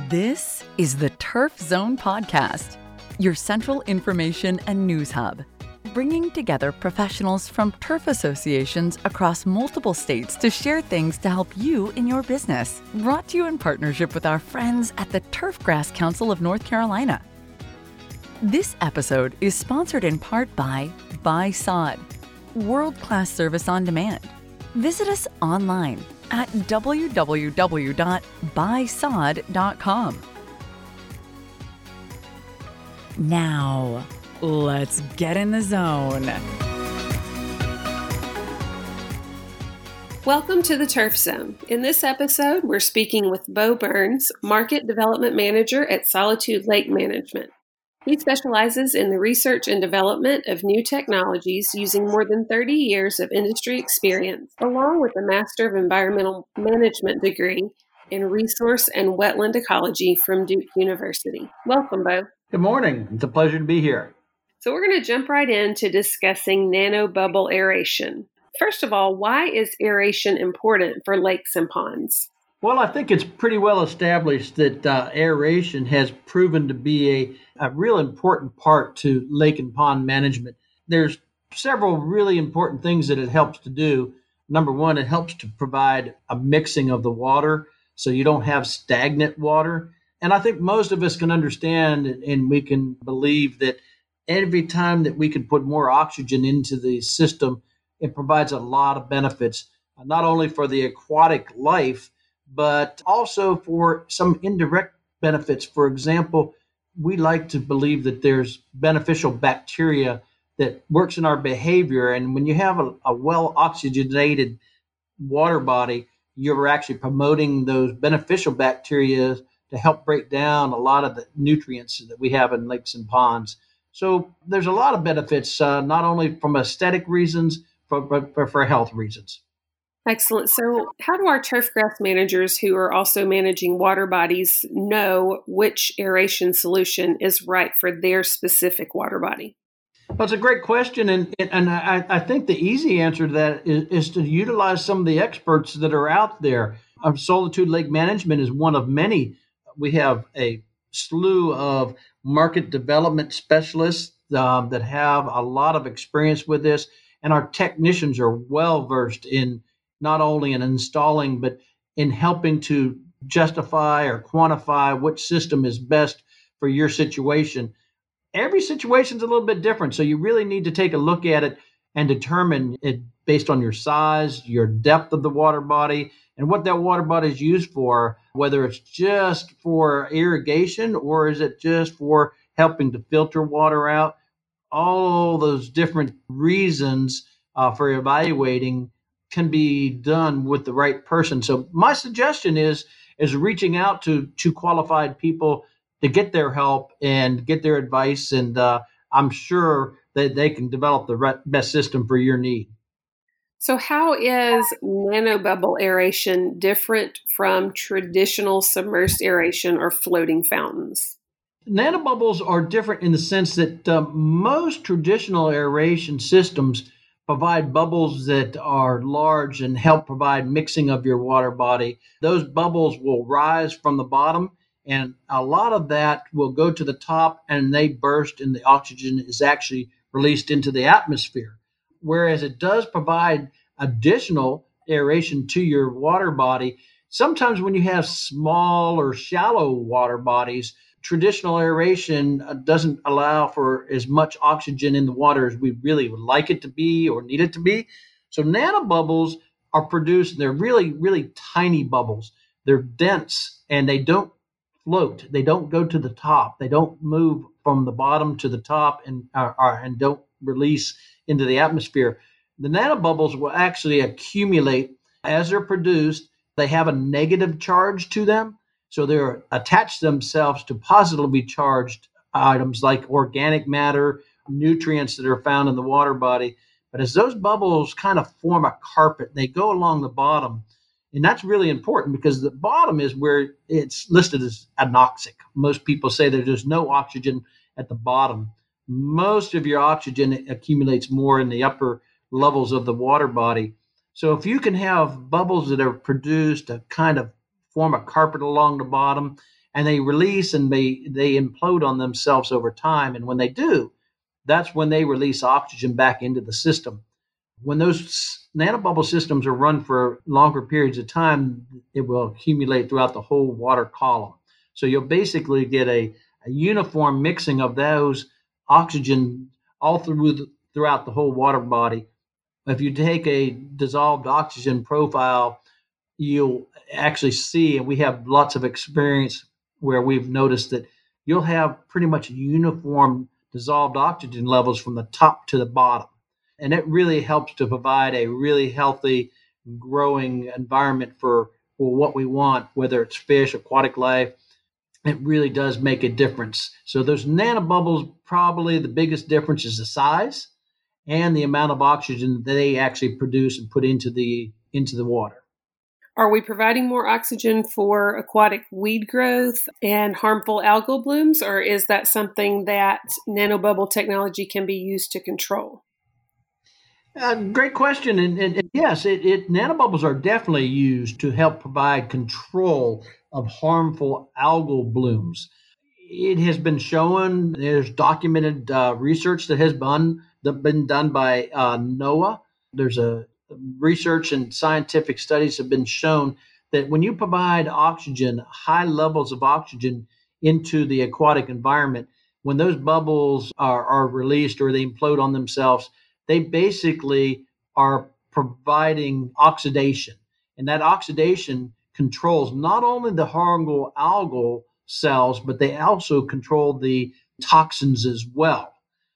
This is the Turf Zone Podcast, your central information and news hub, bringing together professionals from turf associations across multiple states to share things to help you in your business. Brought to you in partnership with our friends at the Turfgrass Council of North Carolina. This episode is sponsored in part by BuySod, world-class service on demand. Visit us online at www.buysod.com. Now, let's get in the zone. Welcome to the Turf Zone. In this episode, we're speaking with Bo Burns, Market Development Manager at Solitude Lake Management. He specializes in the research and development of new technologies using more than 30 years of industry experience, along with a Master of Environmental Management degree in Resource and Wetland Ecology from Duke University. Welcome, Bo. Good morning. It's a pleasure to be here. So we're going to jump right into discussing nanobubble aeration. First of all, why is aeration important for lakes and ponds? Well, I think it's pretty well established that aeration has proven to be a real important part to lake and pond management. There's several really important things that it helps to do. Number one, it helps to provide a mixing of the water so you don't have stagnant water. And I think most of us can understand and we can believe that every time that we can put more oxygen into the system, it provides a lot of benefits, not only for the aquatic life, but also for some indirect benefits. For example, we like to believe that there's beneficial bacteria that works in our behavior. And when you have a well-oxygenated water body, you're actually promoting those beneficial bacteria to help break down a lot of the nutrients that we have in lakes and ponds. So there's a lot of benefits, not only from aesthetic reasons, but for health reasons. Excellent. So how do our turfgrass managers who are also managing water bodies know which aeration solution is right for their specific water body? Well, it's a great question. And I think the easy answer to that is to utilize some of the experts that are out there. Solitude Lake Management is one of many. We have a slew of market development specialists that have a lot of experience with this. And our technicians are well versed in not only in installing, but in helping to justify or quantify which system is best for your situation. Every situation is a little bit different, so you really need to take a look at it and determine it based on your size, your depth of the water body, and what that water body is used for, whether it's just for irrigation or is it just for helping to filter water out. All those different reasons for evaluating can be done with the right person. So my suggestion is reaching out to qualified people to get their help and get their advice. And I'm sure that they can develop the best system for your need. So how is nanobubble aeration different from traditional submersed aeration or floating fountains? Nanobubbles are different in the sense that most traditional aeration systems provide bubbles that are large and help provide mixing of your water body. Those bubbles will rise from the bottom, and a lot of that will go to the top and they burst, and the oxygen is actually released into the atmosphere. Whereas it does provide additional aeration to your water body. Sometimes when you have small or shallow water bodies, traditional aeration doesn't allow for as much oxygen in the water as we really would like it to be or need it to be. So nanobubbles are produced, they're really, really tiny bubbles. They're dense and they don't float. They don't go to the top. They don't move from the bottom to the top and don't release into the atmosphere. The nanobubbles will actually accumulate as they're produced. They have a negative charge to them. So they're attached themselves to positively charged items like organic matter, nutrients that are found in the water body. But as those bubbles kind of form a carpet, they go along the bottom. And that's really important because the bottom is where it's listed as anoxic. Most people say that there's no oxygen at the bottom. Most of your oxygen accumulates more in the upper levels of the water body. So if you can have bubbles that are produced to kind of form a carpet along the bottom, and they release and they implode on themselves over time. And when they do, that's when they release oxygen back into the system. When those nanobubble systems are run for longer periods of time, it will accumulate throughout the whole water column. So you'll basically get a uniform mixing of those oxygen all throughout the whole water body. If you take a dissolved oxygen profile, you'll actually see, and we have lots of experience where we've noticed that you'll have pretty much uniform dissolved oxygen levels from the top to the bottom. And it really helps to provide a really healthy, growing environment for what we want, whether it's fish, aquatic life. It really does make a difference. So those nanobubbles, probably the biggest difference is the size and the amount of oxygen that they actually produce and put into the water. Are we providing more oxygen for aquatic weed growth and harmful algal blooms, or is that something that nanobubble technology can be used to control? Great question. And yes, nanobubbles are definitely used to help provide control of harmful algal blooms. It has been shown, there's documented research that has been done by NOAA. There's a research and scientific studies have been shown that when you provide oxygen, high levels of oxygen into the aquatic environment, when those bubbles are released or they implode on themselves, they basically are providing oxidation. And that oxidation controls not only the harmful algal cells, but they also control the toxins as well.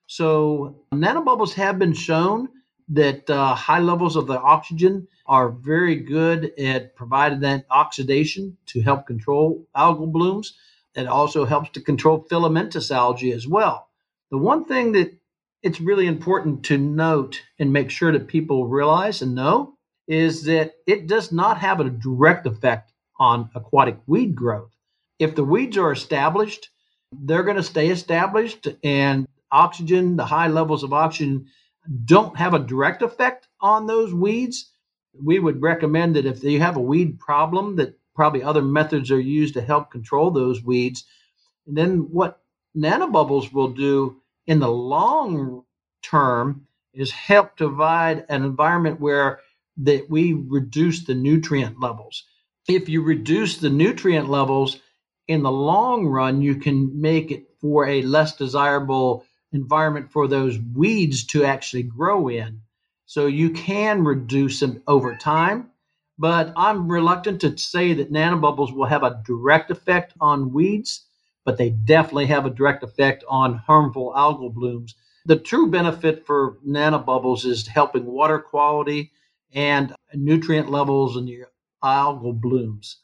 So nanobubbles have been shown that high levels of the oxygen are very good at providing that oxidation to help control algal blooms. It also helps to control filamentous algae as well. The one thing that it's really important to note and make sure that people realize and know is that it does not have a direct effect on aquatic weed growth. If the weeds are established, they're going to stay established, and oxygen, the high levels of oxygen, don't have a direct effect on those weeds. We would recommend that if you have a weed problem, that probably other methods are used to help control those weeds. And then what nanobubbles will do in the long term is help provide an environment where that we reduce the nutrient levels. If you reduce the nutrient levels in the long run, you can make it for a less desirable environment for those weeds to actually grow in. So you can reduce them over time, but I'm reluctant to say that nanobubbles will have a direct effect on weeds, but they definitely have a direct effect on harmful algal blooms. The true benefit for nanobubbles is helping water quality and nutrient levels in your algal blooms.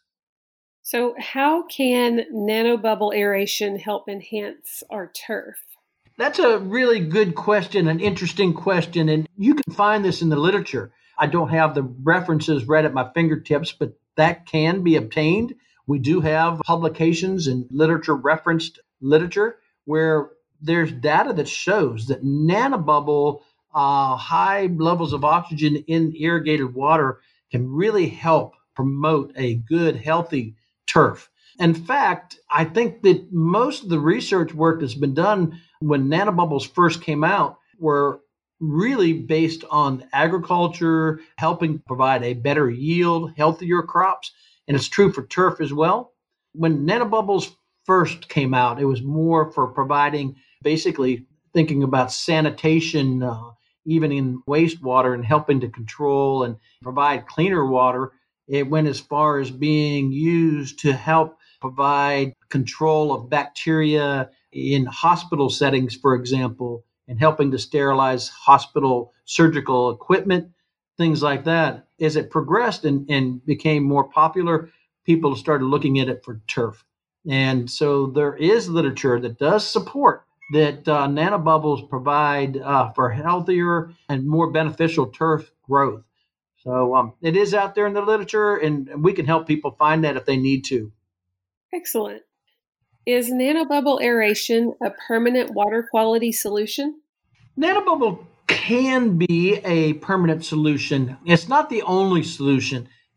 So how can nanobubble aeration help enhance our turf? That's a really good question, an interesting question, and you can find this in the literature. I don't have the references right at my fingertips, but that can be obtained. We do have publications and literature referenced literature where there's data that shows that nanobubble high levels of oxygen in irrigated water can really help promote a good, healthy turf. In fact, I think that most of the research work that's been done when nanobubbles first came out were really based on agriculture, helping provide a better yield, healthier crops. And it's true for turf as well. When nanobubbles first came out, it was more for providing, basically thinking about sanitation, even in wastewater, and helping to control and provide cleaner water. It went as far as being used to help provide control of bacteria in hospital settings, for example, and helping to sterilize hospital surgical equipment, things like that. As it progressed and became more popular, people started looking at it for turf. And so there is literature that does support that nanobubbles provide for healthier and more beneficial turf growth. So it is out there in the literature, and we can help people find that if they need to. Excellent. Is nanobubble aeration a permanent water quality solution? Nanobubble can be a permanent solution. It's not the only solution.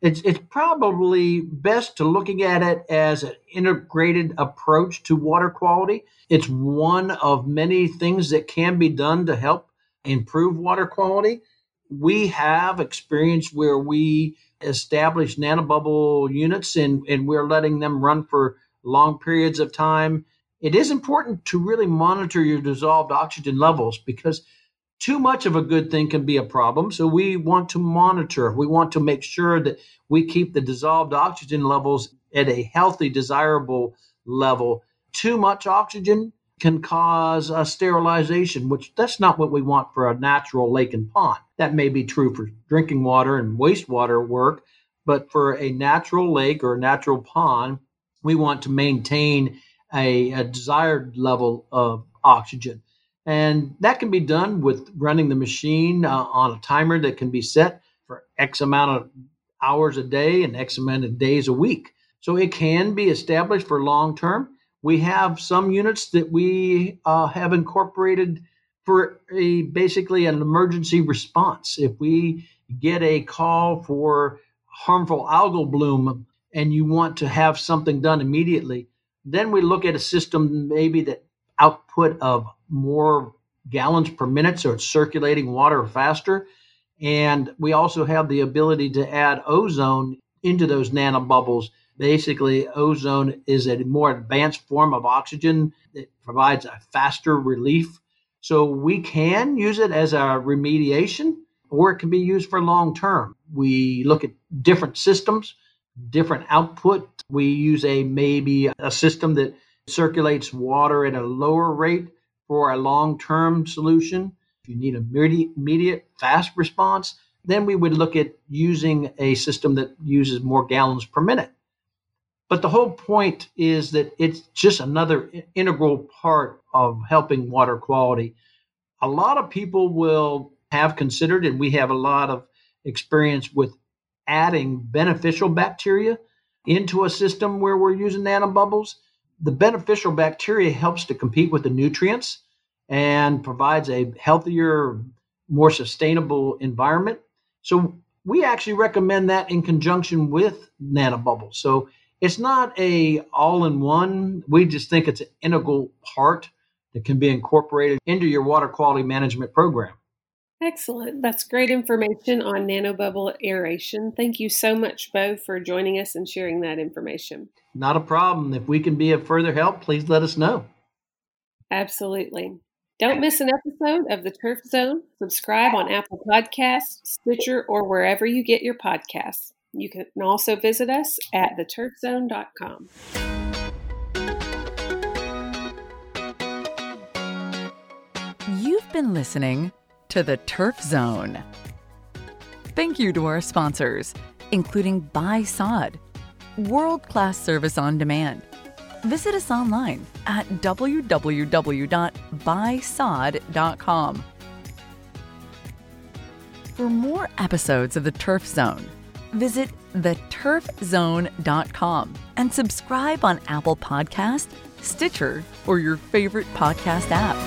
It's probably best to looking at it as an integrated approach to water quality. It's one of many things that can be done to help improve water quality. We have experience where we establish nanobubble units and we're letting them run for long periods of time. It is important to really monitor your dissolved oxygen levels because too much of a good thing can be a problem. So we want to monitor. We want to make sure that we keep the dissolved oxygen levels at a healthy, desirable level. Too much oxygen can cause a sterilization, which that's not what we want for a natural lake and pond. That may be true for drinking water and wastewater work, but for a natural lake or a natural pond, we want to maintain a desired level of oxygen. And that can be done with running the machine on a timer that can be set for X amount of hours a day and X amount of days a week. So it can be established for long term. We have some units that we have incorporated for basically an emergency response. If we get a call for harmful algal bloom and you want to have something done immediately, then we look at a system maybe that output of more gallons per minute, so it's circulating water faster. And we also have the ability to add ozone into those nanobubbles. Basically, ozone is a more advanced form of oxygen that provides a faster relief. So we can use it as a remediation, or it can be used for long term. We look at different systems, different output. We use maybe a system that circulates water at a lower rate for a long-term solution. If you need immediate, fast response, then we would look at using a system that uses more gallons per minute. But the whole point is that it's just another integral part of helping water quality. A lot of people will have considered, and we have a lot of experience with adding beneficial bacteria into a system where we're using nanobubbles. The beneficial bacteria helps to compete with the nutrients and provides a healthier, more sustainable environment. So we actually recommend that in conjunction with nanobubbles. So it's not a all-in-one. We just think it's an integral part that can be incorporated into your water quality management program. Excellent. That's great information on nanobubble aeration. Thank you so much, Bo, for joining us and sharing that information. Not a problem. If we can be of further help, please let us know. Absolutely. Don't miss an episode of The Turf Zone. Subscribe on Apple Podcasts, Stitcher, or wherever you get your podcasts. You can also visit us at theturfzone.com. You've been listening to The Turf Zone. Thank you to our sponsors, including Buy Sod, world-class service on demand. Visit us online at www.buysod.com. For more episodes of The Turf Zone, visit theturfzone.com and subscribe on Apple Podcasts, Stitcher, or your favorite podcast app.